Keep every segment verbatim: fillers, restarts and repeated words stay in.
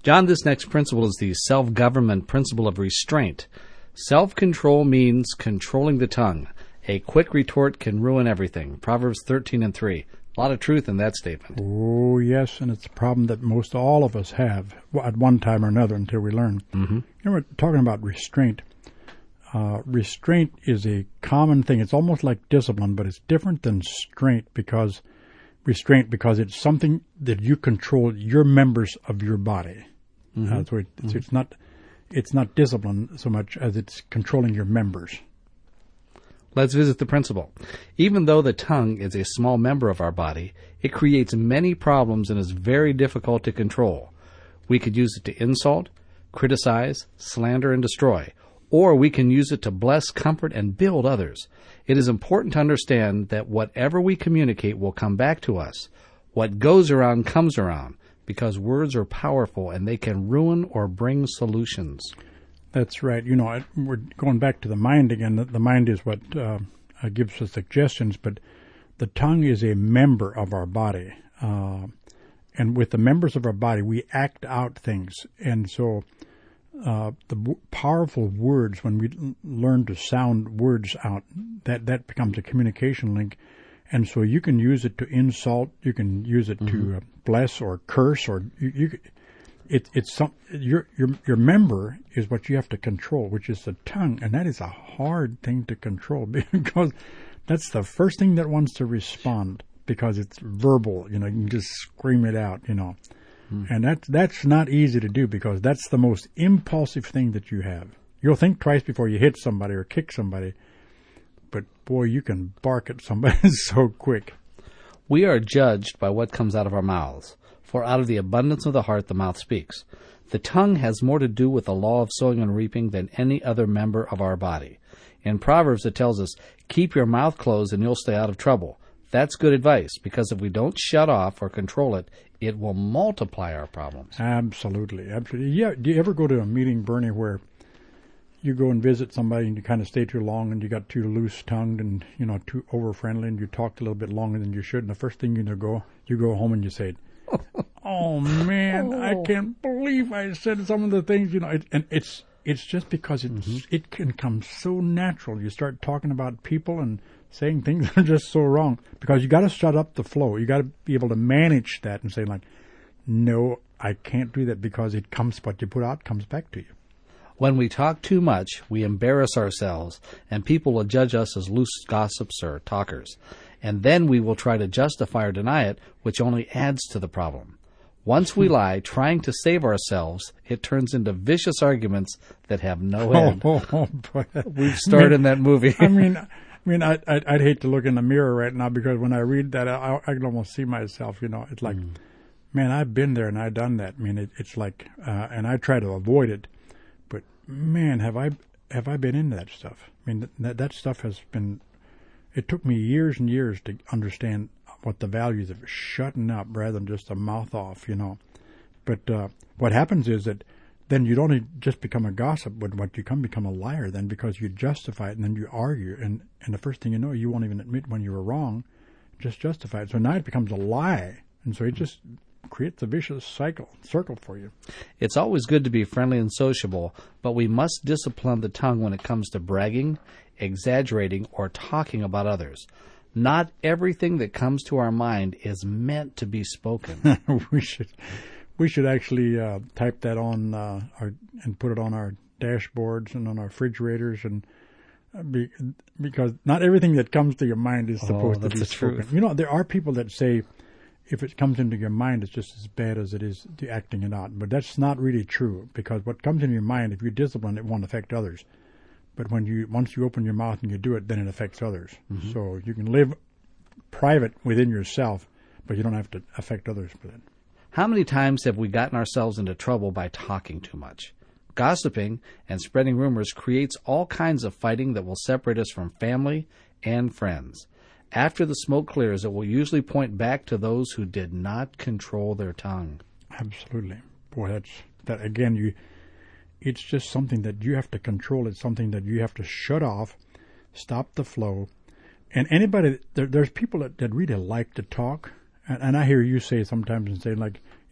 John, this next principle is the self-government principle of restraint. Self-control means controlling the tongue. A quick retort can ruin everything. Proverbs thirteen and three. A lot of truth in that statement. Oh, yes, and it's a problem that most all of us have at one time or another until we learn. Mm-hmm. You know, we're talking about restraint. Uh, restraint is a common thing. It's almost like discipline, but it's different than strength because restraint because it's something that you control your members of your body. Mm-hmm. Uh, so, it, mm-hmm. so it's not it's not discipline so much as it's controlling your members. Let's visit the principle. Even though the tongue is a small member of our body, it creates many problems and is very difficult to control. We could use it to insult, criticize, slander, and destroy, or we can use it to bless, comfort, and build others. It is important to understand that whatever we communicate will come back to us. What goes around comes around, because words are powerful and they can ruin or bring solutions. That's right. You know, we're going back to the mind again. The mind is what uh, gives us suggestions, but the tongue is a member of our body. Uh, and with the members of our body, we act out things. And so uh, the w- powerful words, when we l- learn to sound words out, that, that becomes a communication link. And so you can use it to insult, you can use it mm-hmm. to uh, bless or curse, or you, you It, it's some your your your member is what you have to control, which is the tongue, and that is a hard thing to control because that's the first thing that wants to respond because it's verbal. You know, you can just scream it out. You know, mm. and that that's not easy to do because that's the most impulsive thing that you have. You'll think twice before you hit somebody or kick somebody, but boy, you can bark at somebody so quick. We are judged by what comes out of our mouths. For out of the abundance of the heart the mouth speaks. The tongue has more to do with the law of sowing and reaping than any other member of our body. In Proverbs it tells us, keep your mouth closed and you'll stay out of trouble. That's good advice, because if we don't shut off or control it, it will multiply our problems. Absolutely. Absolutely. Yeah. Do you ever go to a meeting, Bernie, where you go and visit somebody and you kind of stay too long and you got too loose-tongued and, you know, too over-friendly and you talked a little bit longer than you should, and the first thing you know, go, you go home and you say, oh man, oh. I can't believe I said some of the things, you know, it, and it's it's just because it's, mm-hmm. it can come so natural. You start talking about people and saying things that are just so wrong because you got to shut up the flow. You got to be able to manage that and say like, no, I can't do that because it comes, what you put out comes back to you. When we talk too much, we embarrass ourselves, and people will judge us as loose gossips or talkers. And then we will try to justify or deny it, which only adds to the problem. Once we lie, trying to save ourselves, it turns into vicious arguments that have no end. Oh, oh, boy. We've starred I mean, in that movie. I mean, I mean, I, I'd, I'd hate to look in the mirror right now because when I read that, I, I can almost see myself. You know, it's like, mm. man, I've been there and I've done that. I mean, it, it's like, uh, and I try to avoid it, but man, have I have I been into that stuff? I mean, that that stuff has been. It took me years and years to understand what the values of shutting up rather than just a mouth off, you know. But uh, what happens is that then you don't just become a gossip, but what you come become a liar then because you justify it and then you argue. And, and the first thing you know, you won't even admit when you were wrong, just justify it. So now it becomes a lie. And so it just creates a vicious cycle, circle for you. It's always good to be friendly and sociable, but we must discipline the tongue when it comes to bragging, exaggerating, or talking about others. Not everything that comes to our mind is meant to be spoken. we should we should actually uh, type that on uh, our and put it on our dashboards and on our refrigerators, and uh, be, because not everything that comes to your mind is supposed oh, to be spoken. Truth. You know, there are people that say if it comes into your mind, it's just as bad as it is the acting it out. But that's not really true, because what comes into your mind, if you discipline, it won't affect others. But when you once you open your mouth and you do it, then it affects others. Mm-hmm. So you can live private within yourself, but you don't have to affect others with it. How many times have we gotten ourselves into trouble by talking too much? Gossiping and spreading rumors creates all kinds of fighting that will separate us from family and friends. After the smoke clears, it will usually point back to those who did not control their tongue. Absolutely. Boy, that's that again, you it's just something that you have to control. It's something that you have to shut off, stop the flow. And anybody, there, there's people that, that really like to talk. And, and I hear you say sometimes and say, like,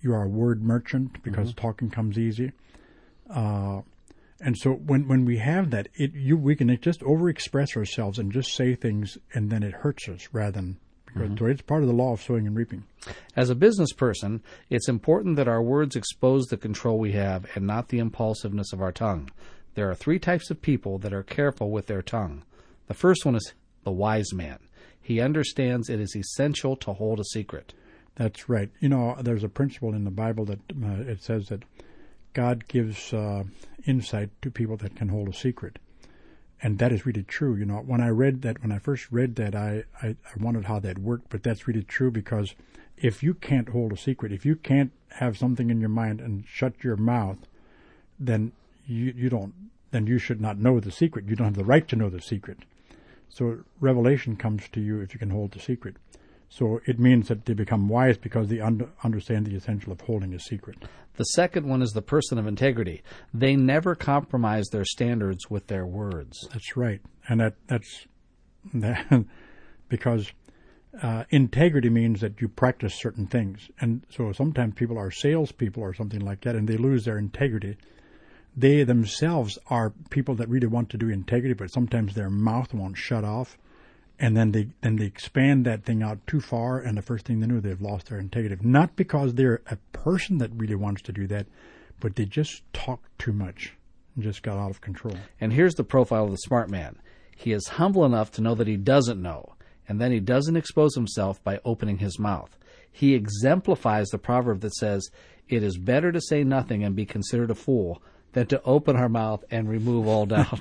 you are a word merchant because mm-hmm. talking comes easy. Uh, and so when, when we have that, it you we can just overexpress ourselves and just say things, and then it hurts us rather than because mm-hmm. it's part of the law of sowing and reaping. As a business person, it's important that our words expose the control we have and not the impulsiveness of our tongue. There are three types of people that are careful with their tongue. The first one is the wise man. He understands it is essential to hold a secret. That's right. You know, there's a principle in the Bible that uh, it says that God gives uh, insight to people that can hold a secret. And that is really true. You know, when I read that, when I first read that, I, I, I wondered how that worked, but that's really true because if you can't hold a secret, if you can't have something in your mind and shut your mouth, then you, you don't, then you should not know the secret. You don't have the right to know the secret. So revelation comes to you if you can hold the secret. So it means that they become wise because they under, understand the essential of holding a secret. The second one is the person of integrity. They never compromise their standards with their words. That's right. And that that's that, because uh, integrity means that you practice certain things. And so sometimes people are salespeople or something like that, and they lose their integrity. They themselves are people that really want to do integrity, but sometimes their mouth won't shut off. And then they then they expand that thing out too far, and the first thing they know, they've lost their integrity. Not because they're a person that really wants to do that, but they just talk too much and just got out of control. And here's the profile of the smart man. He is humble enough to know that he doesn't know, and then he doesn't expose himself by opening his mouth. He exemplifies the proverb that says, "It is better to say nothing and be considered a fool than to open our mouth and remove all doubt."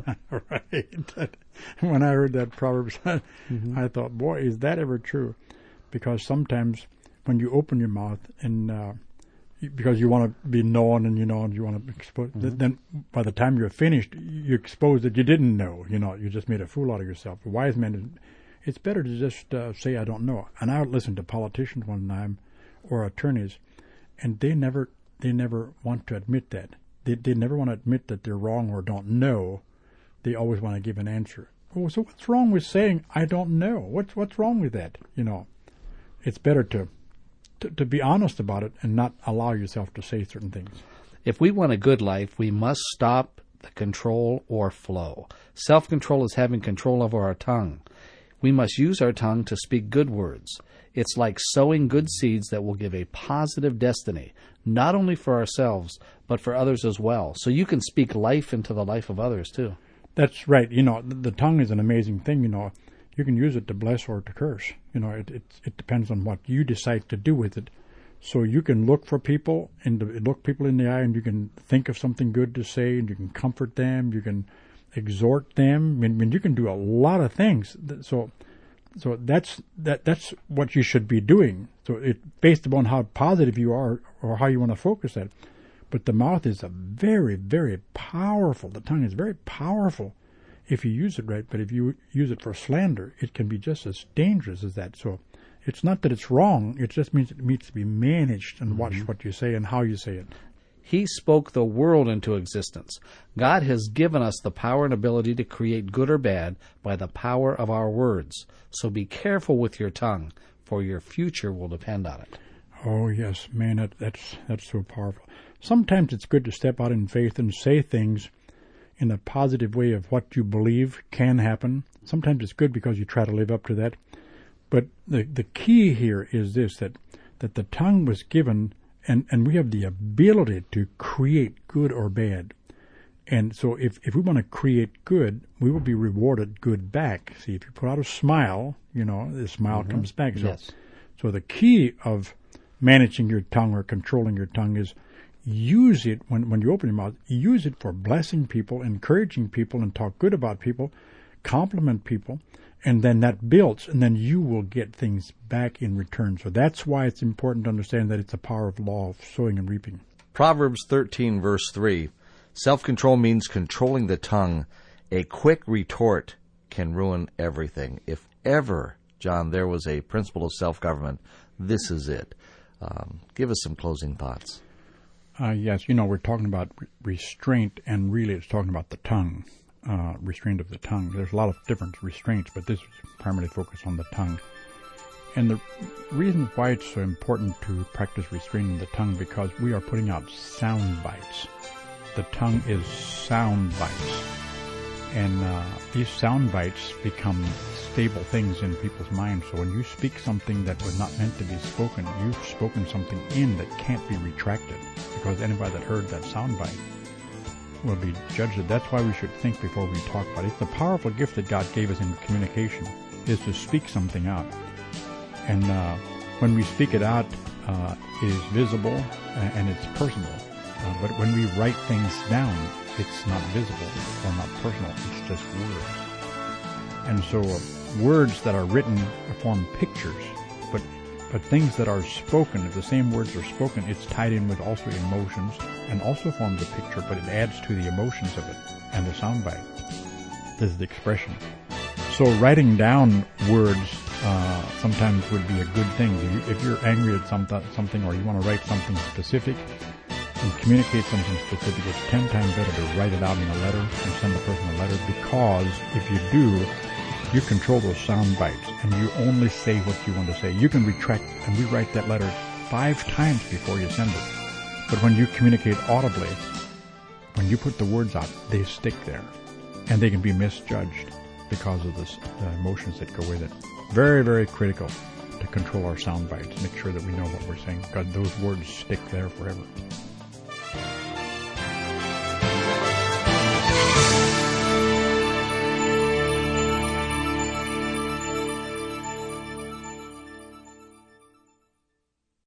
Right. When I heard that proverb, mm-hmm. I thought, boy, is that ever true? Because sometimes when you open your mouth and uh, because you want to be known and you know and you want to expose, mm-hmm. then by the time you're finished, you expose that you didn't know. You know, you just made a fool out of yourself. A wise man, it's better to just uh, say I don't know. And I would listen to politicians one time or attorneys, and they never they never want to admit that. They, they never want to admit that they're wrong or don't know. They always want to give an answer. Oh, so what's wrong with saying I don't know? What's what's wrong with that? You know, it's better to, to to be honest about it and not allow yourself to say certain things. If we want a good life, we must stop the control or flow. Self-control is having control over our tongue. We must use our tongue to speak good words. It's like sowing good seeds that will give a positive destiny, not only for ourselves, but for others as well. So you can speak life into the life of others, too. That's right. You know, the, the tongue is an amazing thing. You know, you can use it to bless or to curse. You know, it, it, it depends on what you decide to do with it. So you can look for people and look people in the eye, and you can think of something good to say, and you can comfort them. You can exhort them. I mean, I mean you can do a lot of things. So... So that's that. That's what you should be doing. So it based upon how positive you are or how you want to focus that. But the mouth is a very, very powerful. The tongue is very powerful if you use it right. But if you use it for slander, it can be just as dangerous as that. So it's not that it's wrong. It just means it needs to be managed and mm-hmm. watch what you say and how you say it. He spoke the world into existence. God has given us the power and ability to create good or bad by the power of our words. So be careful with your tongue, for your future will depend on it. Oh, yes, man, that, that's that's so powerful. Sometimes it's good to step out in faith and say things in a positive way of what you believe can happen. Sometimes it's good because you try to live up to that. But the the key here is this, that, that the tongue was given, and, and we have the ability to create good or bad. And so if, if we want to create good, we will be rewarded good back. See, if you put out a smile, you know, the smile mm-hmm. comes back. So, yes. So the key of managing your tongue or controlling your tongue is use it when, when you open your mouth, use it for blessing people, encouraging people, and talk good about people, compliment people, and then that builds, and then you will get things back in return. So that's why it's important to understand that it's a power of law of sowing and reaping. Proverbs thirteen, verse three. Self-control means controlling the tongue. A quick retort can ruin everything. If ever, John, there was a principle of self-government, this is it. Um, give us some closing thoughts. Uh, yes, you know, we're talking about re- restraint, and really it's talking about the tongue, uh, restraint of the tongue. There's a lot of different restraints, but this is primarily focused on the tongue. And the reason why it's so important to practice restraining the tongue, because we are putting out sound bites. The tongue is sound bites. And uh, these sound bites become stable things in people's minds. So when you speak something that was not meant to be spoken, you've spoken something in that can't be retracted, because anybody that heard that sound bite will be judged. That's why we should think before we talk about it. It's the powerful gift that God gave us in communication, is to speak something out. And uh, when we speak it out, uh, it is visible and it's personal. Uh, but when we write things down, it's not visible or not personal. It's just words. And so uh, words that are written form pictures, but but things that are spoken, if the same words are spoken, it's tied in with also emotions and also forms a picture, but it adds to the emotions of it and the soundbite. This is the expression. So writing down words uh, sometimes would be a good thing. If, you, if you're angry at some, something or you want to write something specific and communicate something specific, it's ten times better to write it out in a letter and send the person a letter, because if you do, you control those sound bites and you only say what you want to say. You can retract and rewrite that letter five times before you send it. But when you communicate audibly, when you put the words out, they stick there and they can be misjudged because of this, the emotions that go with it. Very, very critical to control our sound bites. Make sure that we know what we're saying, because those words stick there forever.